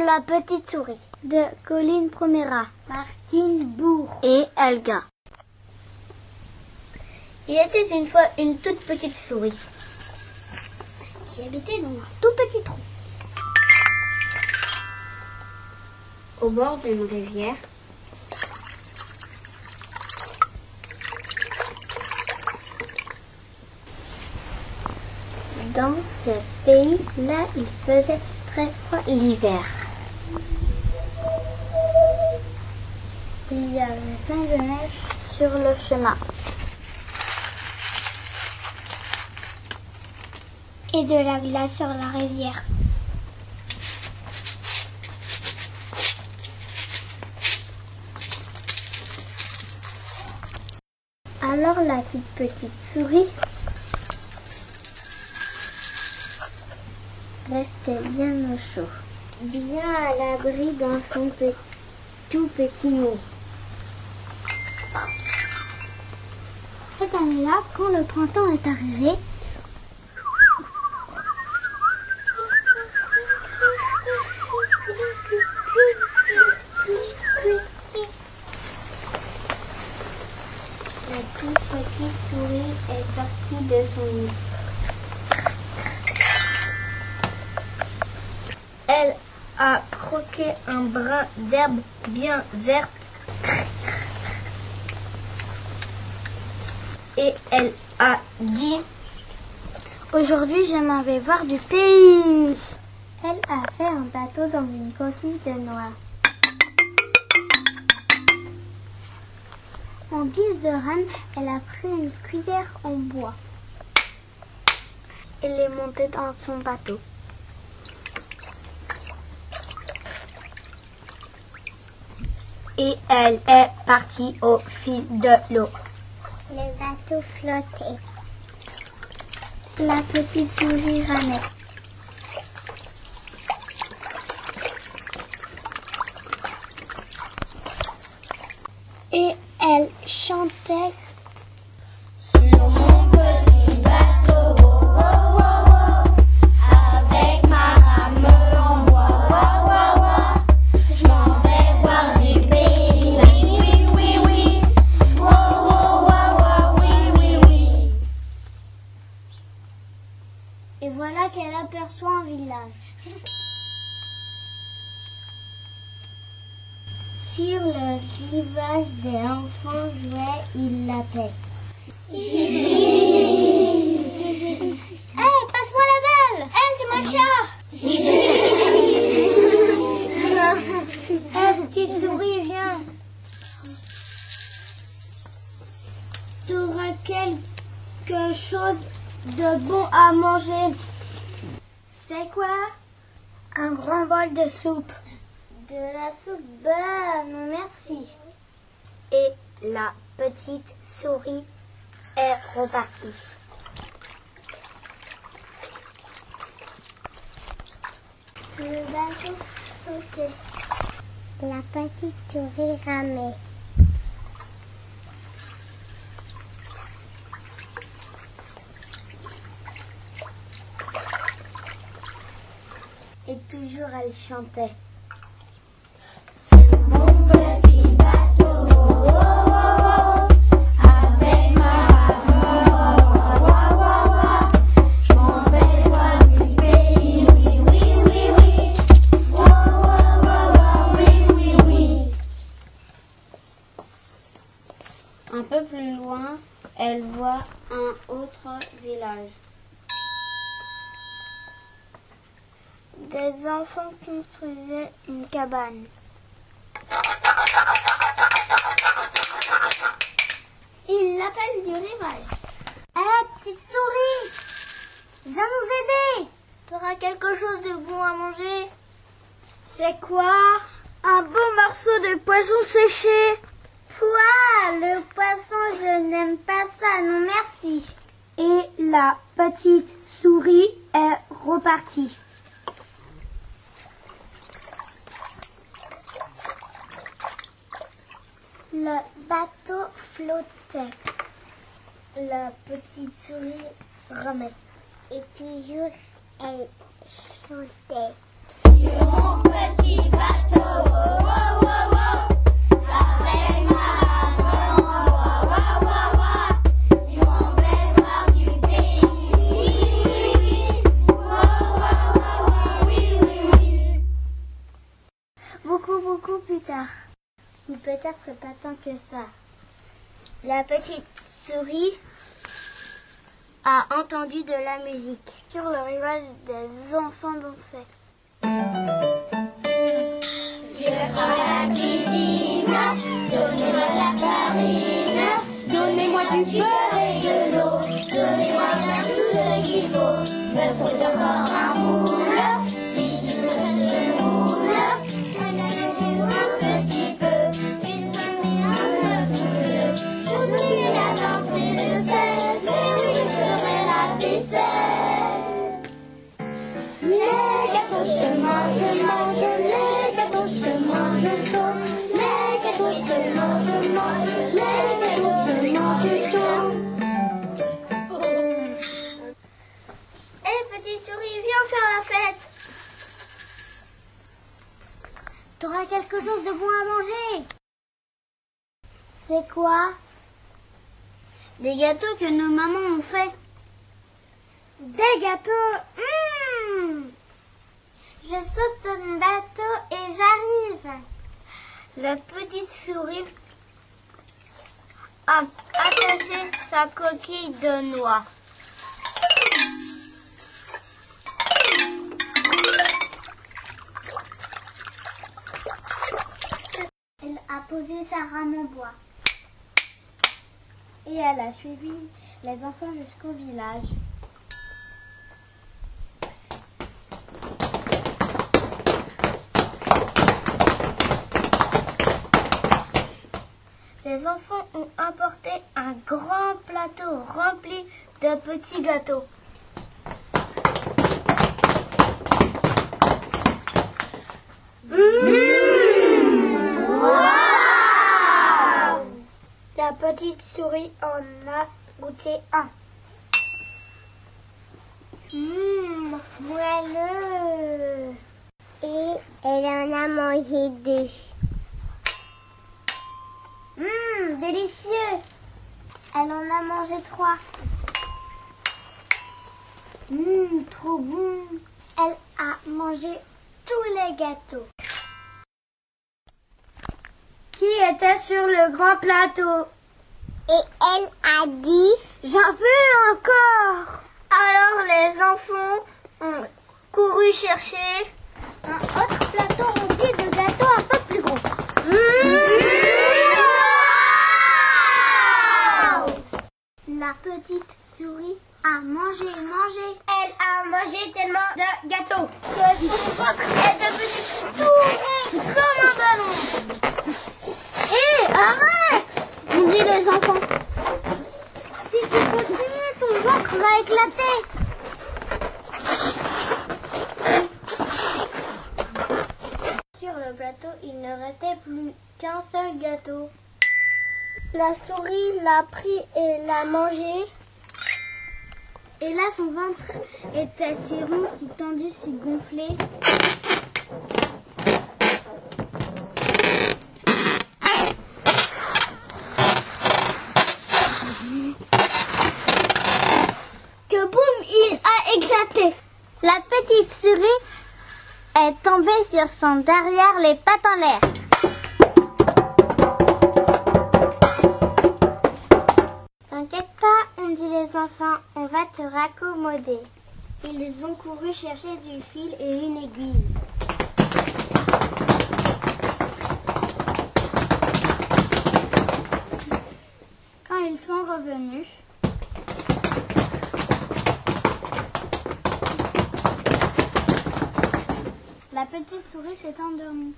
la petite souris de Colline Promera, Martine Bourg et Elga. Il était une fois une toute petite souris qui habitait dans un tout petit trou au bord d'une rivière. Dans ce pays-là, il faisait très froid l'hiver. Il y avait plein de neige sur le chemin. Et de la glace sur la rivière. Alors la toute petite souris restait bien au chaud, bien à l'abri dans son tout petit nid. Cette année-là, quand le printemps est arrivé, la toute petite souris est sortie de son nid. Elle a croqué un brin d'herbe bien verte et elle a dit: aujourd'hui je m'en vais voir du pays. Elle a fait un bateau dans une coquille de noix. En guise de rame, elle a pris une cuillère en bois. Elle est montée dans son bateau. Et elle est partie au fil de l'eau. Le bateau flottait. La petite souris ramait. Et elle chantait sur mon petit bateau, oh, oh, oh, oh, avec ma rame en bois, oh, oh, oh, je m'en vais voir du pays, oui, oui, oui, oui, oh, oh, oh, oh, oui, oui, oui. Et voilà qu'elle aperçoit un village. Sur le rivage, des enfants jouaient, ils l'appelaient. Hey, passe-moi la balle! Hey, c'est mon chat! Hey, petite souris, viens! T'auras quelque chose de bon à manger. C'est quoi? Un grand bol de soupe. De la soupe, bah non merci. Et la petite souris est repartie. Le bateau flottait. La petite souris ramait. Et toujours elle chantait. Sur mon petit bateau, oh, oh, oh, avec ma rame, oh, oh, oh, oh, je m'en vais voir du pays, oui, oui, oui, oui, oh, oh, oh, oh, oui, oui, oui. Un peu plus loin, elle voit un autre village. Des enfants construisaient une cabane. Il l'appelle du rivage. Hé, petite souris, viens nous aider. T'auras quelque chose de bon à manger. C'est quoi? Un beau morceau de poisson séché. Quoi? Le poisson, je n'aime pas ça, non merci. Et la petite souris est repartie. Le bateau flottait. La petite souris ramait. Et toujours, elle chantait. Sur mon petit beaucoup plus tard. Ou peut-être pas tant que ça. La petite souris a entendu de la musique. Sur le rivage, des enfants dansaient. Je ferai la cuisine, donnez-moi de la farine, donnez-moi du beurre et de l'eau, donnez-moi bien tout ce qu'il faut. Me faut encore un moule, puis je ce moule, un petit peu, une demi, un œuf ou deux. J'oublie la pensée de sel, mais oui, je ferai la vaisselle. Les gâteaux se mangent, les gâteaux se mangent tôt. Les gâteaux se mangent, les gâteaux se mangent tôt. Hé, petite souris, viens faire la fête. T'auras quelque chose de bon à manger. C'est quoi? Des gâteaux que nos mamans ont fait. Des gâteaux. Je saute sur mon bateau et j'arrive. La petite souris a attaché sa coquille de noix. Elle a posé sa rame en bois. Et elle a suivi les enfants jusqu'au village. Les enfants ont apporté un grand plateau rempli de petits gâteaux. Wow! La petite souris en a goûté un. Moelleux. Et elle en a mangé deux. Délicieux. Elle en a mangé 3. Trop bon. Elle a mangé tous les gâteaux. Qui était sur le grand plateau? Et elle a dit, j'en veux encore. Alors les enfants ont couru chercher un autre plateau rempli de gâteaux un peu plus gros. La petite souris a mangé. Elle a mangé tellement de gâteaux que son ventre est devenu tout rond comme un ballon. Hé, arrête! On dit les enfants. Si tu continues, ton ventre va éclater. Sur le plateau, il ne restait plus qu'un seul gâteau. La souris l'a pris et l'a mangé. Et là, son ventre était si rond, si tendu, si gonflé. Que boum, il a éclaté. La petite souris est tombée sur son derrière, les pattes en l'air. T'inquiète pas, ont dit les enfants, on va te raccommoder. Ils ont couru chercher du fil et une aiguille. Quand ils sont revenus, la petite souris s'est endormie.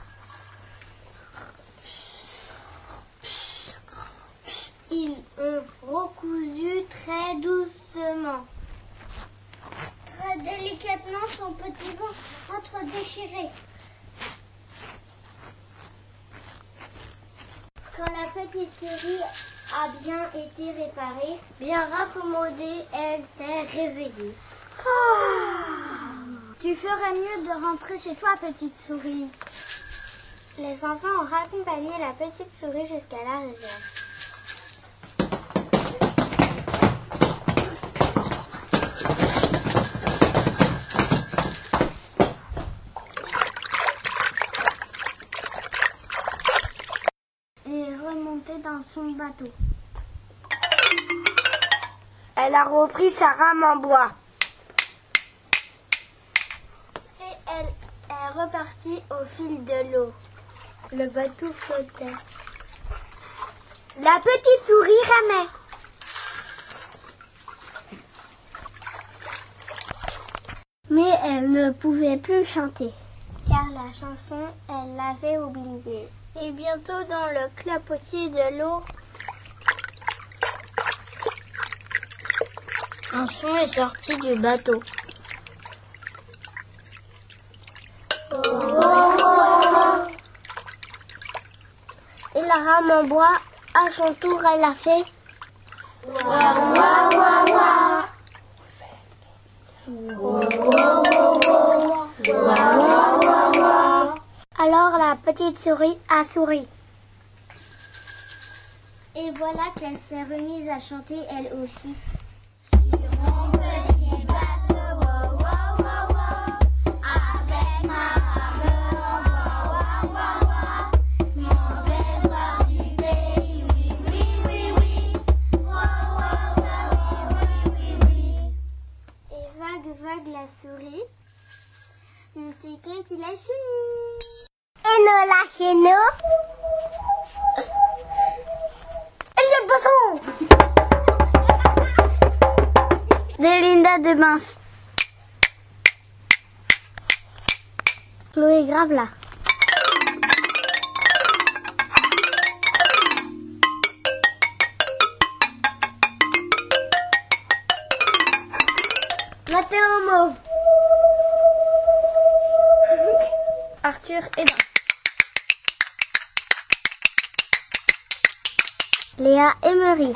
Ils ont recousu très doucement. Très délicatement, son petit ventre déchiré. Quand la petite souris a bien été réparée, bien raccommodée, elle s'est réveillée. Tu ferais mieux de rentrer chez toi, petite souris. Les enfants ont raccompagné la petite souris jusqu'à la rivière. dans son bateau. Elle a repris sa rame en bois. Et elle est repartie au fil de l'eau. Le bateau flottait. La petite souris ramait. Mais elle ne pouvait plus chanter, car la chanson, elle l'avait oubliée. Et bientôt, dans le clapotis de l'eau, un son est sorti du bateau. Et la rame en bois, à son tour, elle a fait wa wa wa wa. Alors la petite souris a souri. Et voilà qu'elle s'est remise à chanter elle aussi. Sur mon petit bateau, wa wa wa wa, avec ma rame en bois, wa wa wa, je m'en vais voir du pays, oui oui oui oui, wa wa wa oui oui oui. Et vague la souris, mon petit conte il est fini. Et nous lâchez-nous. Il y a le poisson. Délinda de Mince. Chloé grave là. Mathéo Mauve. Arthur Edin. Léa Emery.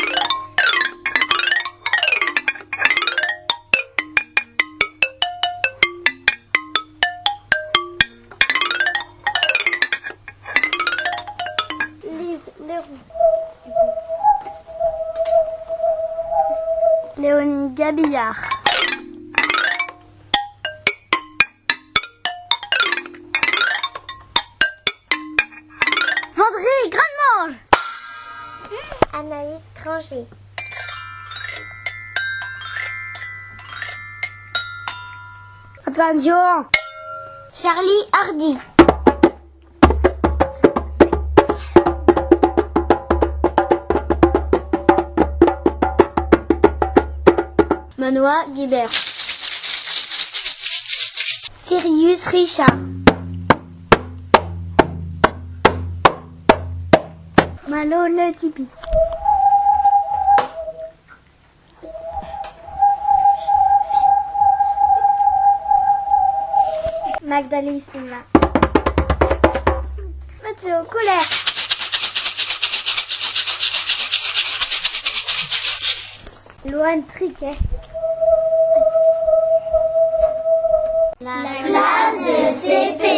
Lise Leroux. Léonie Gabillard. Vendry Grande-Mange. Anaïs Granger. Antoine Johan. Charlie Hardy. Benoît Guibert. Sirius Richard. Malo Le Tipi. Magdalis Ina. Mathieu Colère. Loane Triquet. La classe de CP.